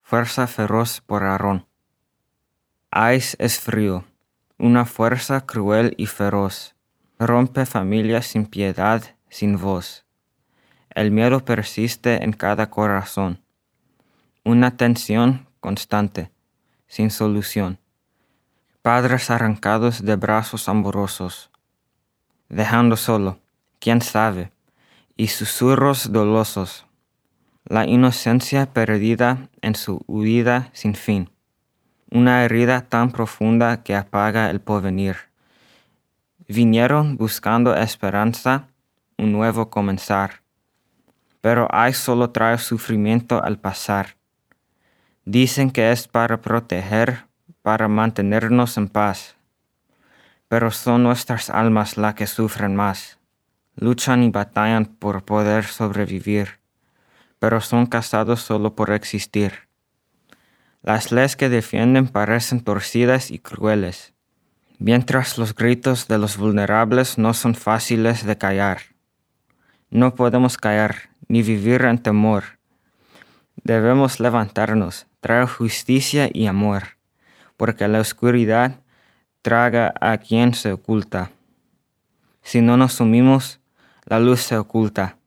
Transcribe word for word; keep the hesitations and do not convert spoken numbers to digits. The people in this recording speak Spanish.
fuerza feroz por Aarón. Ais es frío, una fuerza cruel y feroz. Rompe familias sin piedad, sin voz. El miedo persiste en cada corazón. Una tensión constante, sin solución. Padres arrancados de brazos amorosos. Dejando solo, quién sabe, y susurros dolosos. La inocencia perdida en su huida sin fin. Una herida tan profunda que apaga el porvenir. Vinieron buscando esperanza, un nuevo comenzar. Pero hay solo trae sufrimiento al pasar. Dicen que es para proteger, para mantenernos en paz. Pero son nuestras almas las que sufren más. Luchan y batallan por poder sobrevivir, pero son casados solo por existir. Las leyes que defienden parecen torcidas y crueles, mientras los gritos de los vulnerables no son fáciles de callar. No podemos callar ni vivir en temor. Debemos levantarnos, traer justicia y amor, porque la oscuridad traga a quien se oculta. Si no nos unimos, la luz se oculta.